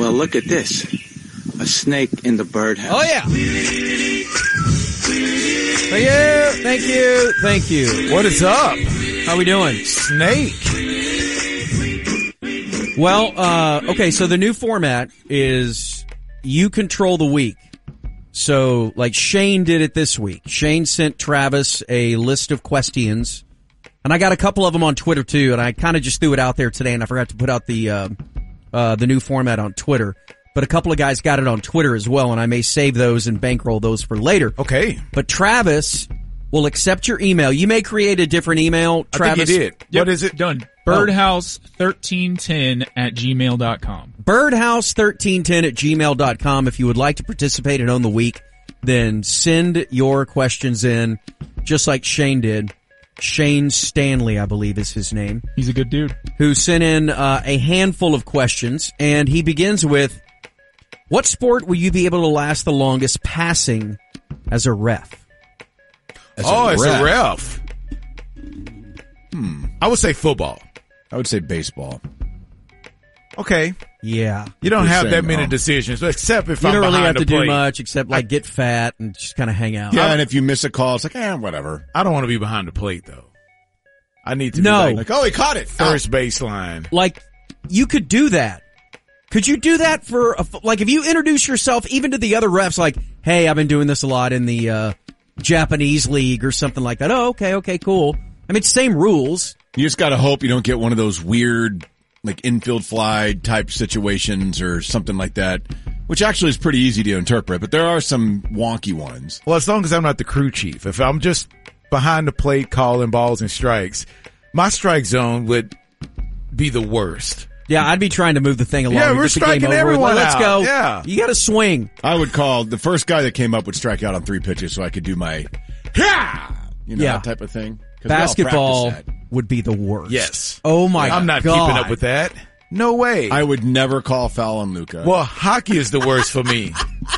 Well, look at this. A snake in the birdhouse. Oh, yeah. Thank you. What is up? How we doing? Snake. Well, okay, so the new format is you control the week. So, like Shane did it this week. Shane sent Travis a list of questions, and I got a couple of them on Twitter too, and I kind of just threw it out there today, and I forgot to put out the new format on Twitter. But a couple of guys got it on Twitter as well, and I may save those and bankroll those for later. Okay. But Travis will accept your email. You may create a different email, Travis. I think you did. Yep. What is it? Done. Birdhouse1310@gmail.com. Birdhouse1310@gmail.com. If you would like to participate and own the week, then send your questions in, just like Shane did. Shane Stanley, I believe is his name. He's a good dude. Who sent in a handful of questions, and he begins with, what sport will you be able to last the longest passing as a ref? As a ref. I would say football. I would say baseball. Okay. Yeah. You don't have that saying, many decisions, except if You I'm don't really behind have to the plate. do much except like get fat and just kind of hang out. Yeah, and if you miss a call, it's like, whatever. I don't want to be behind the plate, though. I need to No. be Like, oh, he caught it. first baseline. Like, you could do that. Could you do that for, like, if you introduce yourself even to the other refs, like, hey, I've been doing this a lot in the Japanese league or something like that. Oh, okay, cool. I mean, it's same rules. You just gotta hope you don't get one of those weird, like, infield fly type situations or something like that, which actually is pretty easy to interpret, but there are some wonky ones. Well, as long as I'm not the crew chief. If I'm just behind the plate calling balls and strikes, my strike zone would be the worst. Yeah, I'd be trying to move the thing along. Yeah, and we're get the game striking over with. everyone Let's out. go. Yeah. You gotta swing. I would call, the first guy that came up would strike out on 3 pitches so I could do my, that type of thing. 'Cause we all Basketball practice that. would be the worst. Yes. Oh my God. I'm not keeping up with that. No way. I would never call foul on Luka. Well, hockey is the worst for me.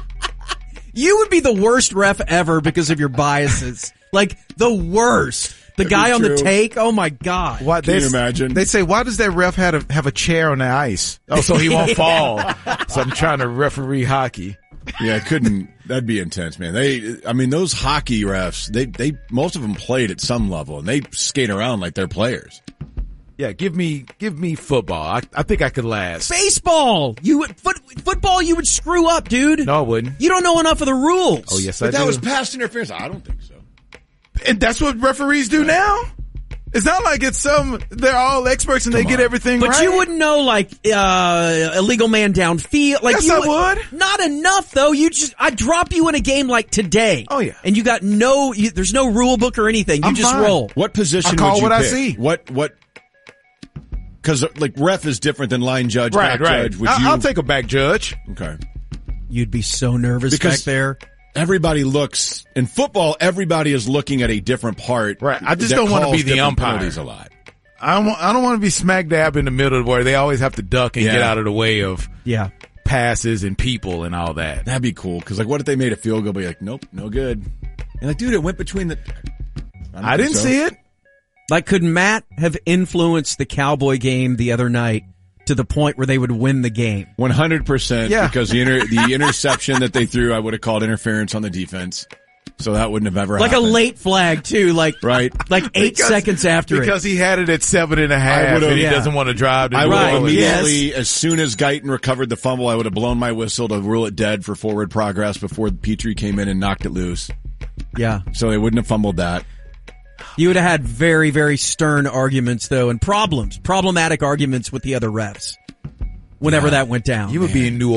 You would be the worst ref ever because of your biases. Like, the worst. The guy on the true. take, oh my God. Why, Can you imagine? They say, why does that ref have a chair on the ice? Oh, so he won't fall. So I'm trying to referee hockey. Yeah, that'd be intense, man. Those hockey refs, they most of them played at some level and they skate around like they're players. Yeah, give me football. I think I could last. Baseball! Football you would screw up, dude. No, I wouldn't. You don't know enough of the rules. Oh, yes, But I that do. was pass interference. I don't think so. And that's what referees do now? It's not like they're all experts and they get everything But right. you wouldn't know, like, illegal man downfield. Like, Yes, I would. Not enough, though. I'd drop you in a game like today. Oh, yeah. And you got there's no rule book or anything. You I'm just fine. roll. What position I call would you what I pick? see. What? Because like ref is different than line judge, Right, back right. judge. I'll take a back judge. Okay. You'd be so nervous Because- back there. Everybody looks in football. Everybody is looking at a different part. Right. I just that don't wanna calls be the different umpire. penalties a lot. I don't want to be smack dab in the middle where they always have to duck and Yeah. get out of the way of Yeah. passes and people and all that. That'd be cool. Because like, what if they made a field goal? Be like, nope, no good. And like, dude, it went between the. I didn't see it. Like, could Matt have influenced the Cowboy game the other night to the point where they would win the game? 100%. Yeah. Because the interception that they threw, I would have called interference on the defense. So that wouldn't have ever Like happened. a late flag, too. Like, Right. like 8 seconds after Because it. he had it at 7.5 I would've- and he yeah. doesn't want to drive to I New would have Orleans. immediately, as soon as Guyton recovered the fumble, I would have blown my whistle to rule it dead for forward progress before Petrie came in and knocked it loose. Yeah. So they wouldn't have fumbled that. You would have had very, very stern arguments, though, and problematic arguments with the other refs whenever that went down. You would be in New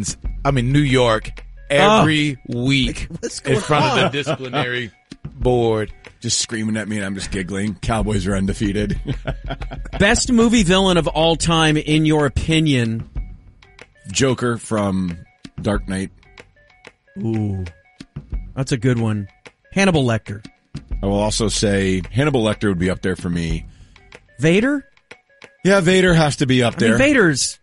York every week in front of the disciplinary board. Just screaming at me and I'm just giggling. Cowboys are undefeated. Best movie villain of all time, in your opinion? Joker from Dark Knight. Ooh, that's a good one. Hannibal Lecter. I will also say Hannibal Lecter would be up there for me. Vader? Yeah, Vader has to be up I there. mean, Vader's,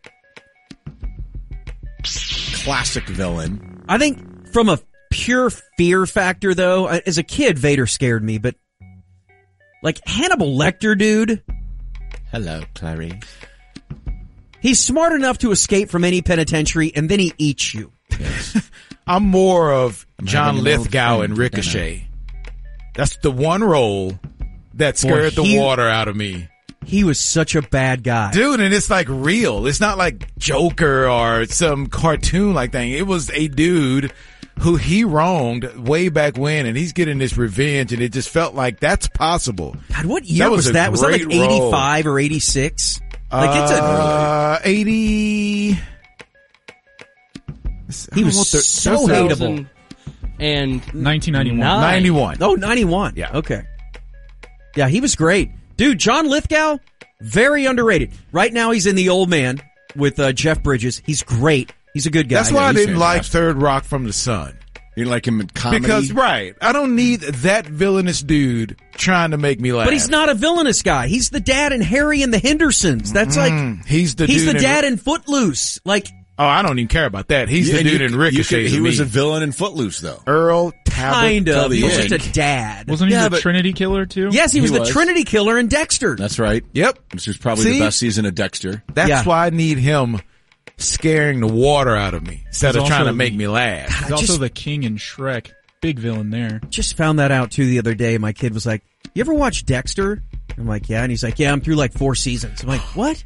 Classic villain. I think, from a pure fear factor, though, as a kid, Vader scared me, but like Hannibal Lecter, dude. Hello, Clarice. He's smart enough to escape from any penitentiary, and then he eats you. I'm more of John having an old Lithgow friend and for Ricochet. That's the one role that scared Boy, the water out of me. He was such a bad guy. Dude, and it's like real. It's not like Joker or some cartoon like thing. It was a dude who he wronged way back when, and he's getting this revenge, and it just felt like that's possible. God, what year was a that? Was that like great role. 85 or 86? Like it's 80. He was so hateable. And 1991. 91. Oh, 91. Yeah. Okay. Yeah, he was great. Dude, John Lithgow, very underrated. Right now he's in The Old Man with Jeff Bridges. He's great. He's a good guy. That's why I he's didn't like fantastic. Third Rock from the Sun. You like him in comedy? Because, right, I don't need that villainous dude trying to make me laugh. But he's not a villainous guy. He's the dad in Harry and the Hendersons. That's He's the he's dude the in- dad in Footloose. Like, Oh, I don't even care about that. He's the and dude in Ricochet. He to was me. a villain in Footloose, though. Earl Talbot. kind of. till He the was end. just a dad. Wasn't he Yeah, the but- Trinity Killer too? Yes, he was the was. Trinity Killer in Dexter. That's right. Yep. This was probably See? the best season of Dexter. That's Yeah. why I need him scaring the water out of me instead He's of trying also to make the- me laugh. He's I also just- the king in Shrek. Big villain there. Just found that out too the other day. My kid was like, "You ever watch Dexter?" I'm like, "Yeah," and he's like, "Yeah, I'm through like 4 seasons." I'm like, "What?"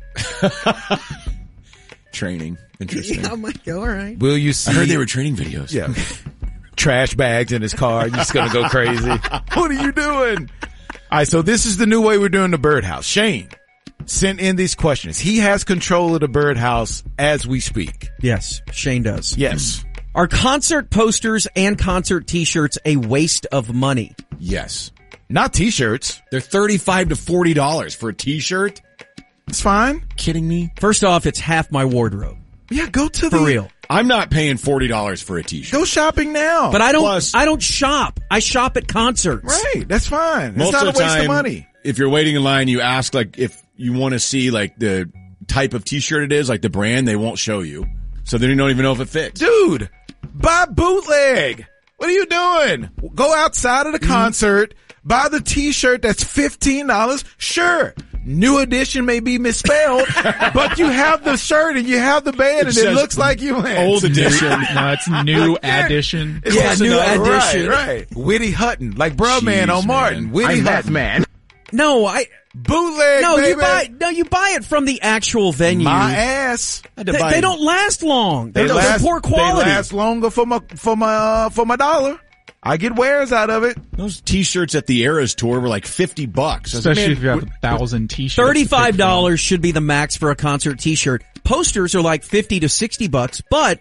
Training. Interesting. I'm like, "All right." Will you see? I heard they were training videos. Yeah. Trash bags in his car. You're just going to go crazy. What are you doing? All right. So this is the new way we're doing the birdhouse. Shane sent in these questions. He has control of the birdhouse as we speak. Yes, Shane does. Yes. Are concert posters and concert T-shirts a waste of money? Yes. Not t-shirts. They're $35 to $40 for a t-shirt. It's fine. Kidding me? First off, it's half my wardrobe. Yeah. Go to For real. I'm not paying $40 for a t-shirt. Go shopping now. But I don't. Plus- I don't shop. I shop at concerts. right. That's fine. Most it's not of a the waste time, of money. if you're waiting in line, you ask like if you want to see like the type of t-shirt it is, like the brand, they won't show you. So then you don't even know if it fits. Dude, buy bootleg. What are you doing? Go outside of the concert, buy the t-shirt that's $15. Sure. New edition may be misspelled, but you have the shirt and you have the band and it says looks like you went. Old edition. No, it's new addition. It's Yeah, close new enough. edition. Right. Whitty Hutton. Like Bruh Man Jeez, on Martin. man. Whitty Hutton. man. No, I. Bootleg, No, baby. you buy it from the actual venue. My ass. I had to They, buy- they don't last long. They're last, poor quality. They last longer for my $1. I get wares out of it. Those t-shirts at the Eras tour were like $50. I was like, Especially man, if you have 1,000 t-shirts. to pick from. $35 should be the max for a concert T-shirt. Posters are like $50 to $60, but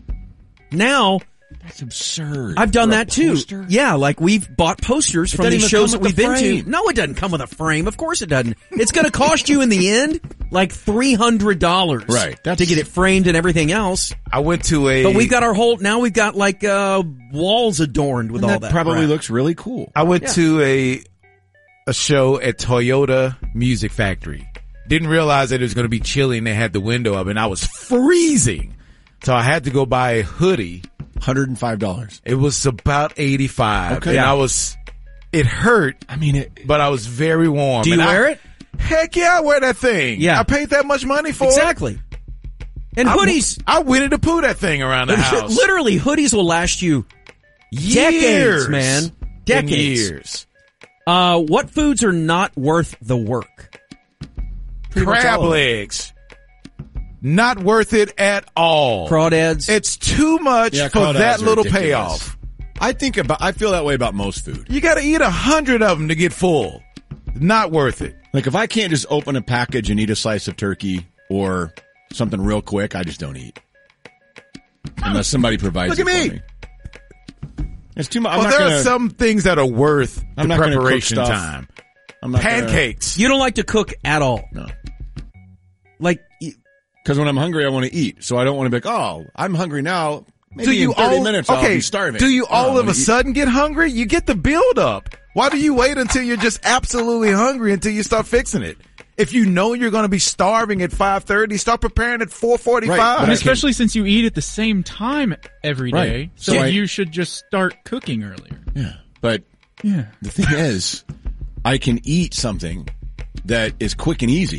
now that's absurd. I've done For a that too. poster? Yeah, like we've bought posters from doesn't these even shows that come with we've the been to. frame. No, it doesn't come with a frame. Of course it doesn't. It's going to cost you in the end like $300, Right, that's- to get it framed and everything else. I went to a. But we've got our whole now. We've got like walls adorned with And all that that. probably crap. looks really cool. I went to a show at Toyota Music Factory. Didn't realize that it was going to be chilly and they had the window up and I was freezing. So I had to go buy a hoodie. $105. It was about 85. Okay. And Yeah. it hurt, I mean, it, but I was very warm. Do you And wear it? Heck yeah, I wear that thing. Yeah. I paid that much money for it. Exactly. And hoodies, I Winnie the Pooh that thing around the house. literally, hoodies will last you decades, Years. man. And Decades. years. What foods are not worth the work? Pretty much Crab all of them. legs. Not worth it at all. Crawdads. It's too much Yeah, for crawdads that are little ridiculous. payoff. I feel that way about most food. You gotta eat 100 of them to get full. Not worth it. Like if I can't just open a package and eat a slice of turkey or something real quick, I just don't eat. Unless somebody provides Look it at for me. me. It's too much. Well, there are some things that are worth I'm the not gonna cook preparation stuff. time. I'm not gonna- Pancakes. You don't like to cook at all. No. Like, Because when I'm hungry, I want to eat. So I don't want to be like, oh, I'm hungry now. Maybe in 30 minutes I'll be starving. Do you No, all I of a wanna eat. sudden get hungry? You get the build up. Why do you wait until you're just absolutely hungry until you start fixing it? If you know you're going to be starving at 5:30, start preparing at 4:45. Right, And but especially since you eat at the same time every day, Right. so So I- you should just start cooking earlier. Yeah. But Yeah. the thing is, I can eat something that is quick and easy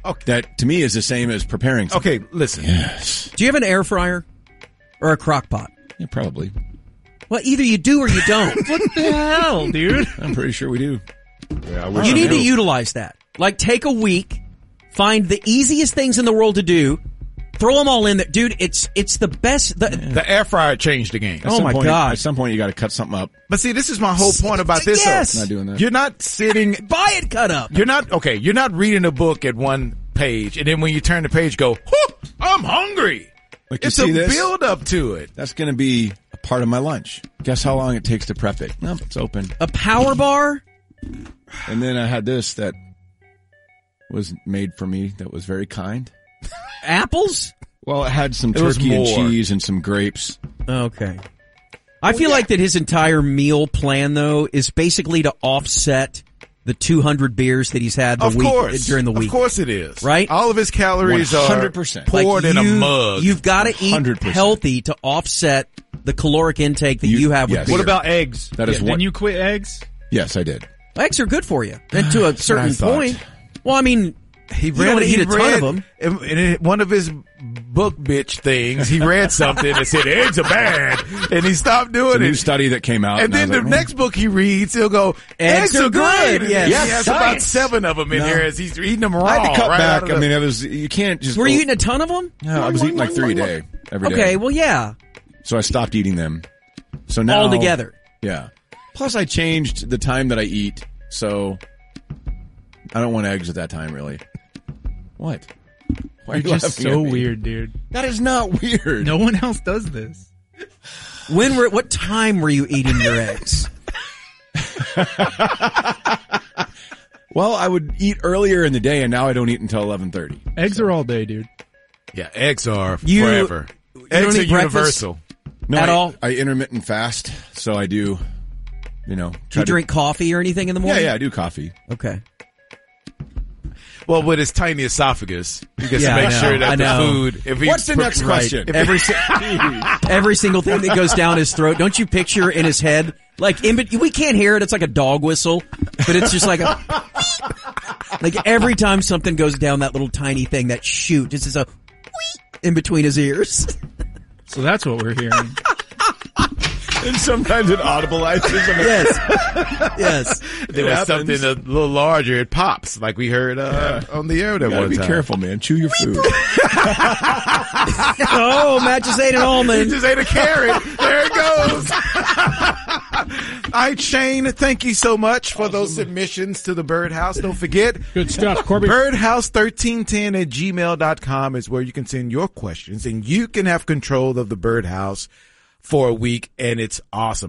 that to me is the same as preparing something. Okay, listen. Yes. Do you have an air fryer or a crock pot? Yeah, probably. Well, either you do or you don't. What the hell, dude? I'm pretty sure we do. You need to utilize that. Like, take a week, find the easiest things in the world to do, throw them all in there. Dude, it's the best. The air fryer changed the game. Oh, my God. At some point, you got to cut something up. But see, this is my whole point about this. Yes. though. Not doing that. You're not sitting. Buy it cut up. You're not reading a book at one page, and then when you turn the page, go, I'm hungry. Like, you It's see a this? build up to it. That's going to be a part of my lunch. Guess how long it takes to prep it? Nope, it's open. A power bar? And then I had this that was made for me that was very kind. Apples? Well, it had some It was turkey and more. cheese and some grapes. Okay. I feel like that his entire meal plan, though, is basically to offset the 200 beers that he's had during the week. Of course it is. Right? All of his calories 100%. are poured in a mug. You've got to eat 100%. healthy to offset the caloric intake that you have with yes. beer. What about eggs? That is Didn't what- you quit eggs? Yes, I did. Eggs are good for you, and to a certain thought. point. Well, I mean, He you don't want to eat a ton of them. In one of his book bitch things, he read something that said eggs are bad, and he stopped doing A new it. study that came out. And then I the was like, next book he reads, he'll go, Eggs are good. Yes. He has about Science. 7 of them in here as he's eating them raw. I had to cut right out back. of I the- mean, you can't just. Were you eating a ton of them? No, I was eating like 3 a day, every day. Okay, well, yeah, So I stopped eating them. So now. all together. Yeah. Plus I changed the time that I eat, so I don't want eggs at that time, really. What? Why are You're you just laughing so at me? weird, dude. That is not weird. No one else does this. What time were you eating your eggs? Well, I would eat earlier in the day, and now I don't eat until 11:30. Eggs are all day, dude. Yeah, eggs are You- forever. don't Eggs are eat breakfast? universal. No, At I, all? I intermittent fast, so I do. Do you drink coffee or anything in the Yeah, morning? I do coffee. Okay. Well, with his tiny esophagus, he gets Yeah, to I make know, sure that I the know. food. If he What's the next question? If Every single thing that goes down his throat. Don't you picture in his head, like we can't hear it. It's like a dog whistle, but it's just like like every time something goes down that little tiny thing, that chute, just is a in between his ears. So that's what we're hearing. And sometimes it audibilizes. Yes. there was happens. something a little larger, it pops, like we heard on the air that Gotta one be time. careful, man. Chew your food. Oh, Matt just ate an He almond. just ate a carrot. There it goes. All right, Shane, thank you so much for those submissions to the Birdhouse. Don't forget, Good stuff, Corby. birdhouse1310@gmail.com is where you can send your questions, and you can have control of the Birdhouse for a week, and it's awesome.